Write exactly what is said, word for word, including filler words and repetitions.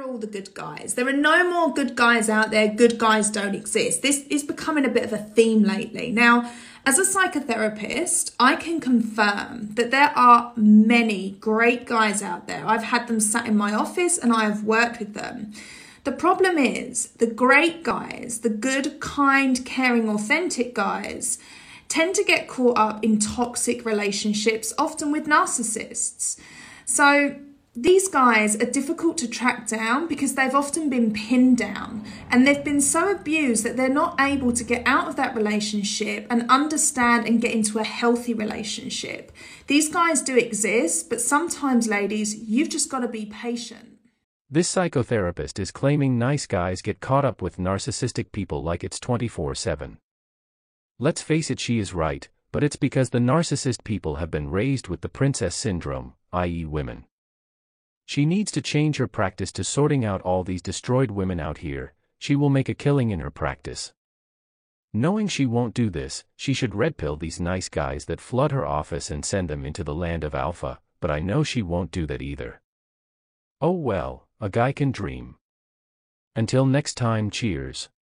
all the good guys. There are no more good guys out there. Good guys don't exist. This is becoming a bit of a theme lately. Now, as a psychotherapist, I can confirm that there are many great guys out there. I've had them sat in my office and I have worked with them. The problem is the great guys, the good, kind, caring, authentic guys, tend to get caught up in toxic relationships, often with narcissists. So these guys are difficult to track down because they've often been pinned down and they've been so abused that they're not able to get out of that relationship and understand and get into a healthy relationship. These guys do exist, but sometimes, ladies, you've just got to be patient. This psychotherapist is claiming nice guys get caught up with narcissistic people like it's twenty-four seven. Let's face it, she is right, but it's because the narcissist people have been raised with the princess syndrome, that is women. She needs to change her practice to sorting out all these destroyed women out here. She will make a killing in her practice. Knowing she won't do this, she should red pill these nice guys that flood her office and send them into the land of alpha, but I know she won't do that either. Oh well, a guy can dream. Until next time, cheers.